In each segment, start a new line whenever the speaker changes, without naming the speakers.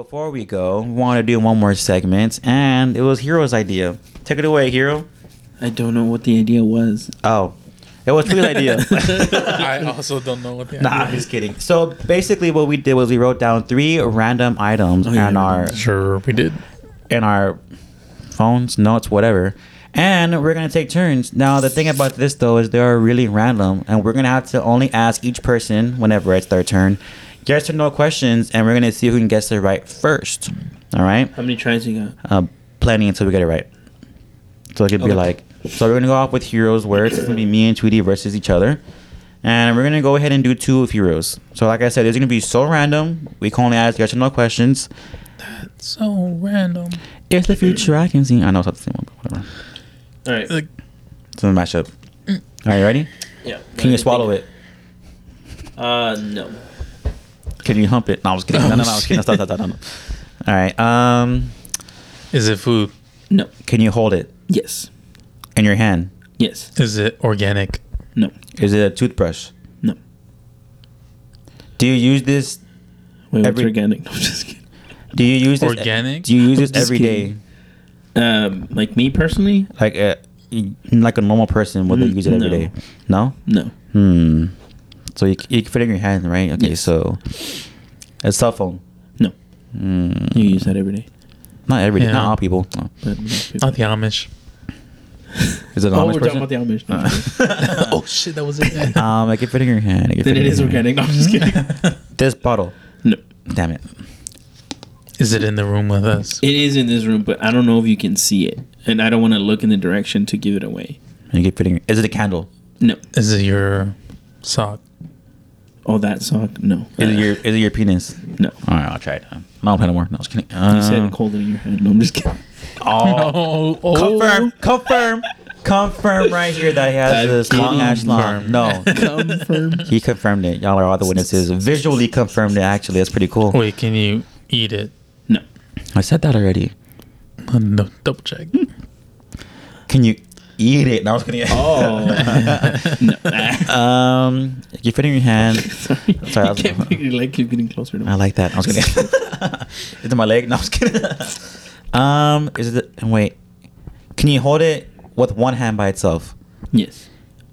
before we go, we want to do one more segment, and it was Hero's idea. Take it away, Hero.
I don't know what the idea was.
Oh, it was Tree's idea.
I also don't know what the
Nah,
idea
I'm
is.
just kidding. So basically, what we did was we wrote down 3 random items
Sure, we did.
in our phones, notes, whatever, and we're gonna take turns. Now, the thing about this though is they are really random, and we're gonna have to only ask each person whenever it's their turn yes or no questions, and we're gonna see who can guess it right first. All right?
How many tries you got?
Plenty until we get it right. So it could be like. So we're gonna go off with Heroes words. It's gonna be me and Tweety versus each other. And we're gonna go ahead and do 2 of Heroes. So like I said, it's gonna be so random. We can only ask yes or no questions.
So random.
It's the future I can see. I know it's not the same one, but whatever.
All right.
Like,
It's a mashup. Are you ready?
Yeah.
Can you swallow it?
No.
Can you hump it? No, I was kidding. No, I was kidding. Stop. All right.
is it food?
No.
Can you hold it
Yes.
in your hand?
Yes.
Is it organic?
No.
Is it a toothbrush?
No.
Do you use this?
Wait, what's
Every-
organic? No, I'm just kidding.
Do you use this?
Organic?
Do you use this
Just
every day?
kidding. Like me personally?
Like a normal person would use it every
No.
day? No.
No.
So you can fit it in your hand, right? Okay.
Yes.
So a cell phone.
No. You use that every day.
Not every day.
Yeah.
Not all people. No.
But most people-
Not the Amish.
Is it an
Oh,
Amish
we're
person?
talking about the Amish. No,
Oh shit, that was it.
I can fit it in your hand.
then it is organic. No, I'm just kidding.
This bottle.
No.
Damn it.
Is it in the room with us?
It is in this room, but I don't know if you can see it. And I don't want to look in the direction to give it away.
You can fit it in. Is it a candle?
No.
Is it your sock?
Oh, that sock? No.
Is it your penis?
No.
All right, I'll try it. No, I'm more. No, I was kidding.
You said hold it in your hand. No, I'm just kidding.
Oh, confirm right here that he has this long ass long. No,
Confirm.
he confirmed it. Y'all are all the witnesses. Visually confirmed it. Actually, that's pretty cool.
Wait, can you eat it?
No.
I said that already.
No, double check.
Can you eat it? No, I was kidding.
Oh. No.
You fit it in your hand.
Sorry.
Sorry, I
I
was-
can't figure your leg keep getting closer to me.
I like that. I was kidding. Is it my leg? No, I was kidding. Is it? Wait. Can you hold it with one hand by itself?
Yes.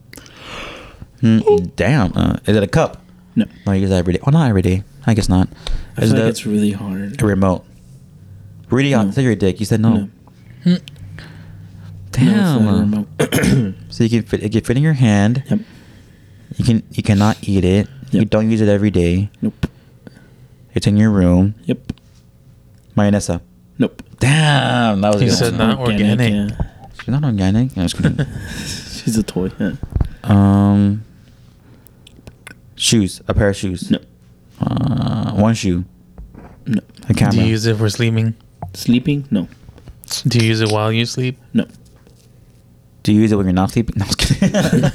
Damn. Is it a cup?
No.
No, you use that every day. Oh, not every day. I guess not.
I
Is
feel
it
like it's really hard.
a remote? Really?
No.
I said you're a dick. You said no.
No.
Damn.
No, it's not a remote.
So you can fit. It can fit in your hand.
Yep.
You cannot eat it. You
Yep.
don't use it every day.
Nope.
It's in your room.
Yep.
Mayonesa.
Nope.
Damn. That was
He
good.
said not organic.
Yeah.
She's not organic. I was kidding.
She's a toy. Yeah.
Shoes. A pair of shoes.
No.
One shoe.
No.
A camera.
Do you use it for sleeping?
Sleeping? No.
Do you use it while you sleep?
No.
Do you use it when you're not sleeping? No, I was kidding.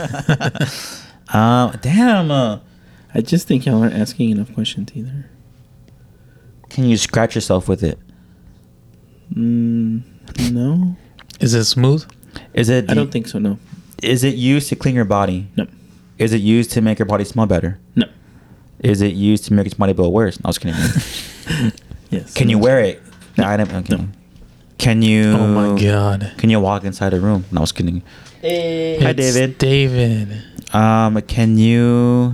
Damn.
I just think y'all aren't asking enough questions either.
Can you scratch yourself with it?
No.
Is it smooth?
Is it?
I don't think so. No.
Is it used to clean your body?
No.
Is it used to make your body smell better?
No.
Is it used to make your body feel worse? No, I was kidding.
Yes.
Can you wear it? The item. Okay.
No.
Can you?
Oh my god.
Can you walk inside a room? No, I was kidding.
Hey.
Hi,
It's
David.
David.
Can you?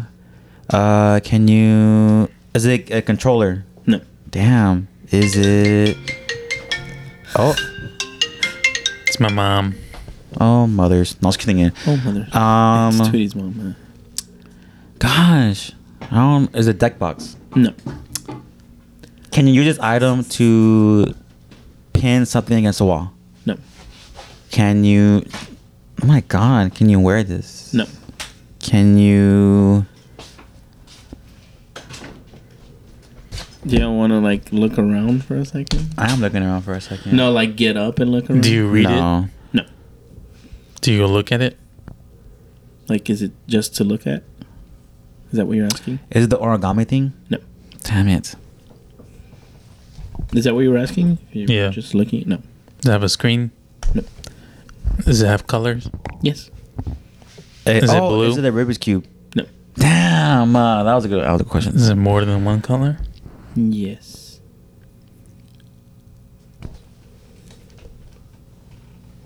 Is it a controller?
No.
Damn. Is it? Oh.
It's my mom.
Oh, mothers. No, I was kidding.
Oh, mother. It's Tweety's mom.
Gosh. Is it deck box?
No.
Can you use this item to pin something against a wall?
No.
Can you? Oh my God! Can you wear this?
No.
Can you?
Do you want to like look around for a second?
I am looking around for a second.
No, like get up and look around.
Do you read it?
No.
No.
Do you look at it?
Like, is it just to look at? Is that what you're asking?
Is it the origami thing?
No.
Damn it!
Is that what you were asking? You're
Yeah.
Just looking. No.
Does it have a screen?
No.
Does it have colors?
Yes.
Is it blue?
Is it a Rubik's cube?
No.
Damn! That was a good question.
Is it more than one color?
Yes.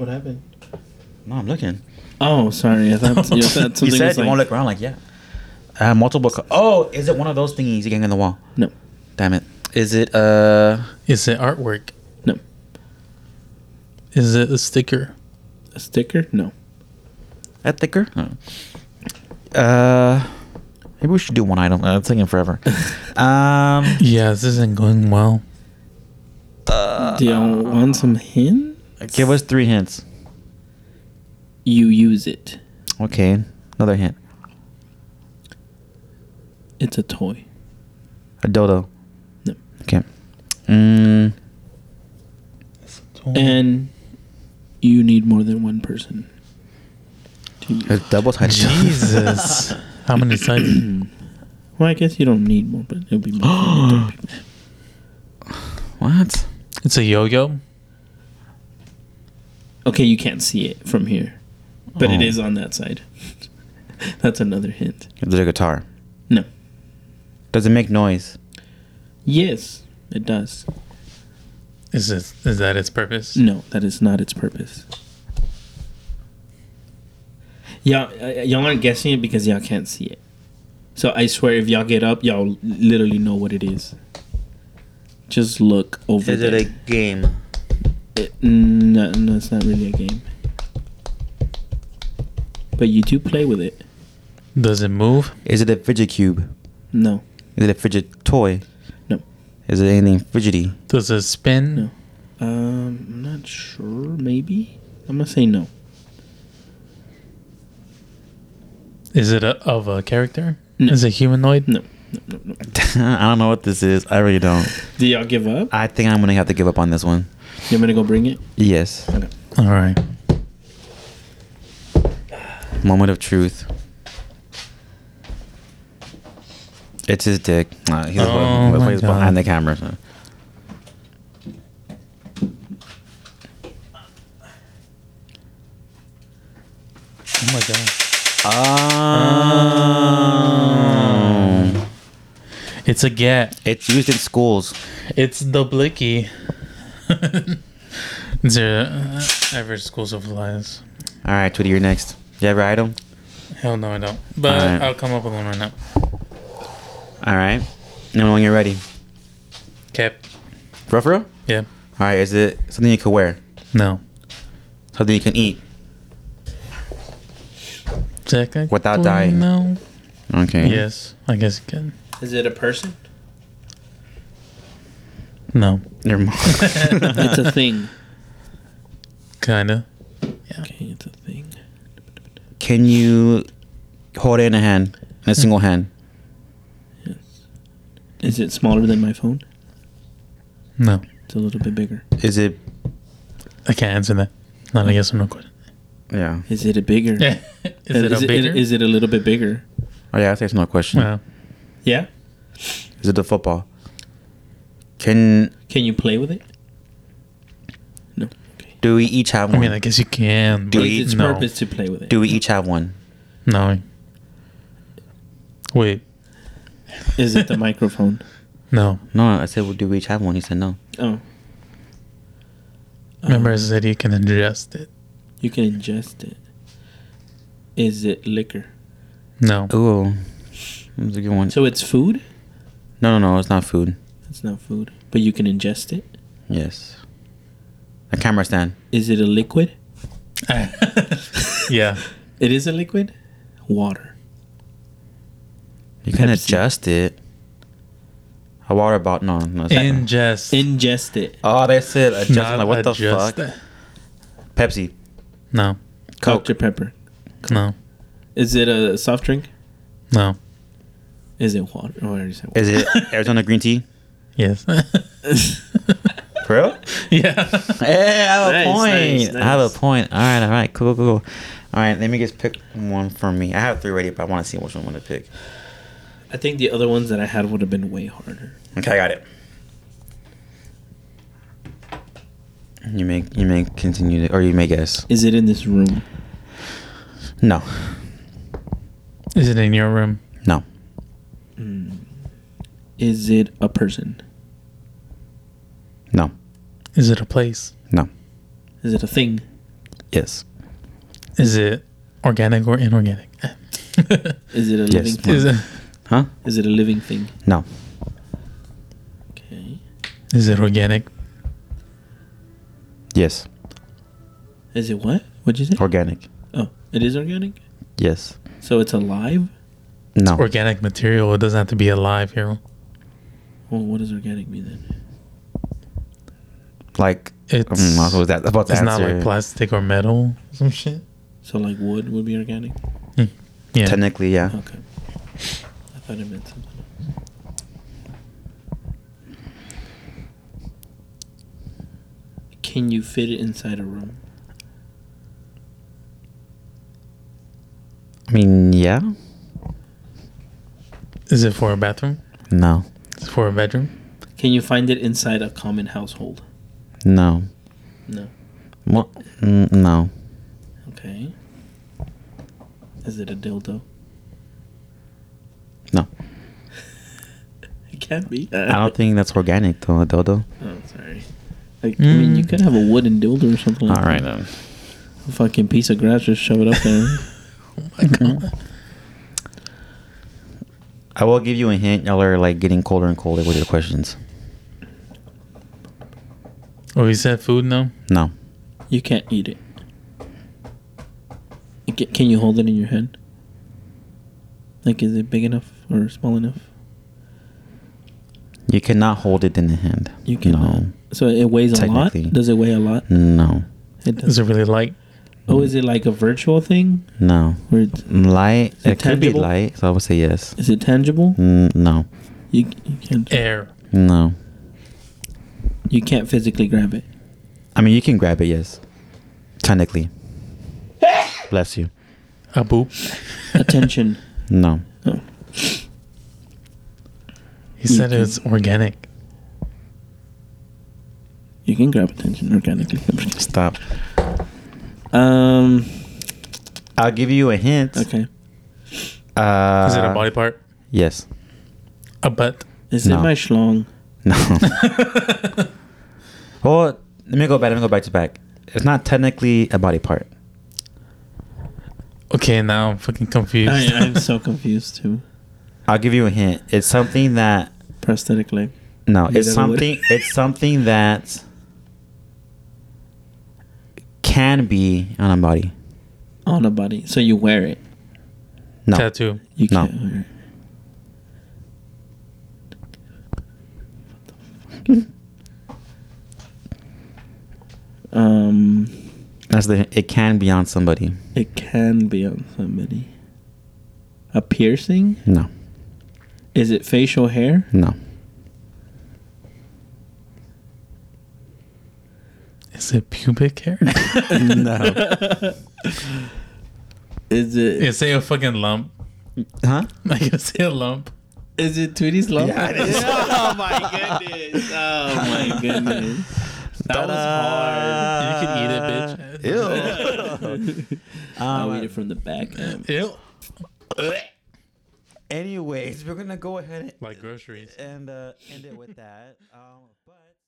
What happened?
No, I'm looking.
Oh, sorry. I thought you said something
You said
was
you
like...
won't look around. Like, yeah. Oh, is it one of those thingies you hang in the wall?
No.
Damn it. Is it
Is it artwork?
No.
Is it a sticker?
A sticker? No.
a thicker? Maybe we should do one item. It's taking forever.
Yeah, this isn't going well.
Do y'all want some hint?
Give us 3 hints.
You use it.
Okay, another hint.
It's a toy.
A dodo.
No.
Okay.
And you need more than one person to use.
It's double sided.
Jesus. How many sides?
Well, I guess you don't need more, but it'll be more than 3 people.
What?
It's a yo-yo.
Okay, you can't see it from here, but it
Oh.
is on that side. That's another hint.
Is it a guitar?
No.
Does it make noise?
Yes, it does.
Is that its purpose?
No, that is not its purpose. Y'all aren't guessing it because y'all can't see it. So I swear, if y'all get up, y'all literally know what it is. Just look over
Is
there.
it a game?
No, it's not really a game. But you do play with it.
Does it move?
Is it a fidget cube?
No.
Is it a fidget toy?
No.
Is it anything fidgety?
Does it spin?
No. I'm not sure. Maybe. I'm gonna say no.
Is it of a character?
No.
Is it humanoid?
No. No.
I don't know what this is. I really don't.
Do y'all give up?
I think I'm gonna have to give up on this one.
You want me to go bring it?
Yes.
Okay.
All right.
Moment of truth. It's his dick. He's
Oh my God.
behind the camera. So.
Oh my god.
Oh.
It's a get.
It's used in schools.
It's the blicky. Is there ever schools of lies?
All right, Tweety, you're next. You have your item?
Hell no, I don't. But
Alright.
I'll come up with one right now.
All right. Now when you're ready.
Cap.
For real?
Yeah.
All right, is it something you can wear?
No.
Something you can eat?
Technically,
Without dying.
No.
Okay.
Yes, I guess you can.
Is it a person?
No.
Your mom.
It's a thing.
Kinda.
Okay, it's a thing.
Can you hold it in a hand? In a single hand?
Yes. Is it smaller than my phone?
No.
It's a little bit bigger.
Is it...
I can't answer that. Not a yes or no question.
Yeah.
Is it a bigger?
Yeah. Is it a bigger?
Is it a little bit bigger?
Oh, yeah, that's no question.
Well,
Yeah.
Is it the football? Can
You play with it? No. Okay.
do we each have
I
one?
mean, I guess you can.
Do
but
What is its
no.
purpose to play with it?
Do we each have one?
No. Wait.
Is it the microphone?
No.
No, I said, well, do we each have one? He said no.
Oh.
Remember, I said you can ingest it.
You can ingest it. Is it liquor?
No.
Ooh. That's a good one.
So it's food?
No, it's not food.
It's not food. But you can ingest it?
Yes. A camera stand.
Is it a liquid?
Yeah.
It is a liquid? Water.
You can
Pepsi.
adjust it. A water bottle. No. It's not.
Ingest.
Ingest it.
Oh, that's it. Adjust.
Not
Like, what the
adjust.
fuck? Pepsi.
No.
Coke.
Dr. Pepper.
No.
Is it a soft drink?
No.
Is it water? Oh, I already said water.
Is it Arizona green tea?
Yes.
For real?
Yeah.
Hey, I have a
Nice,
point.
nice,
I have a
nice.
point. All right. Cool. All right, let me just pick one for me. I have 3 ready, but I want to see which one I want to pick.
I think the other ones that I had would have been way harder.
Okay, I got it. You may continue to, or you may guess.
Is it in this room?
No.
Is it in your room?
No.
Is it a person?
No.
Is it a place?
No.
Is it a thing?
Yes.
Is it organic or inorganic?
Is it a
Yes.
living thing?
Is it
Huh?
Is it a living thing?
No.
Okay.
is it organic?
Yes.
Is it what? What'd you say?
Organic.
Oh, it is organic?
Yes.
So it's alive?
No.
Organic material. It doesn't have to be alive, hero.
Well, what does organic mean then?
Like,
It's
what was that about the
it's
answer?
not like plastic or metal. Some shit.
So like wood would be organic?
Yeah.
Technically, yeah.
Okay. I thought it meant something else. Can you fit it inside a room?
I mean, yeah.
Is it for a bathroom?
No.
Is it for a bedroom?
Can you find it inside a common household?
No.
No.
Well, no.
Okay. Is it a dildo?
No.
It can't be.
I don't think that's organic, though, Dodo.
Oh, sorry. Like, I mean, you could have a wooden dildo or something like
All right,
that.
then.
A fucking piece of grass, just shove it up there.
Oh my god.
I will give you a hint. Y'all are, like, getting colder and colder with your questions.
Oh, you said food? No.
No.
You can't eat it. Can you hold it in your hand? Like, is it big enough or small enough?
You cannot hold it in the hand.
You cannot. So it weighs a lot?
Technically.
Does it weigh a lot?
No.
It
Is
does.
it really light?
Oh, is it like a virtual thing?
No.
Where it's,
Light.
Is it
It could be
tangible?
light, so I would say yes.
is it tangible?
No.
You can't.
Air.
No.
You can't physically grab it.
I mean, you can grab it, yes. Technically. Bless you.
A boop.
Attention.
No.
Oh.
He said it's organic.
You can grab attention organically.
Stop.
Um.
I'll give you a hint.
Okay.
Is it a body part?
Yes.
A butt.
Is it
No.
my schlong?
No. Well, let me go back to back. It's not technically a body part.
Okay, now I'm fucking confused.
I'm so confused too.
I'll give you a hint. It's something that
Prosthetic leg.
no,
Get
it's
out of the
something
way.
it's something that can be on a body.
On a body. So you wear it.
No.
Tattoo.
You
No.
can't wear it.
That's the it can be on somebody.
It can be on somebody. A piercing?
No.
Is it facial hair?
No.
Is it pubic hair?
No.
Is it?
You say a fucking lump.
Huh?
I can say a lump.
Is it Tweety's lump?
Yeah, it is.
Oh my goodness! Oh my goodness! That was hard.
You can eat it, bitch.
Ew.
I'll eat it from the back.
Ew.
Anyways, we're gonna go ahead
Like groceries.
and end it with that.